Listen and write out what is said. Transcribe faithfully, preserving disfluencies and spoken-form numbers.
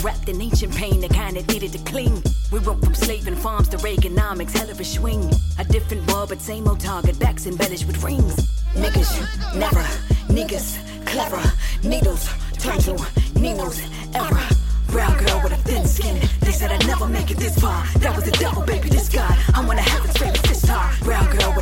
Wrapped in ancient pain, the kind that needed to cling. We went from slaving farms to Reaganomics, hell of a swing. A different world, but same old target, backs embellished with rings. Niggas, never, niggas, clever. Needles, turn to Nino's era. Brown girl with a thin skin. They said I'd never make it this far. That was the devil, baby, this guy. I'm one of heaven's favorite sister. Brown girl with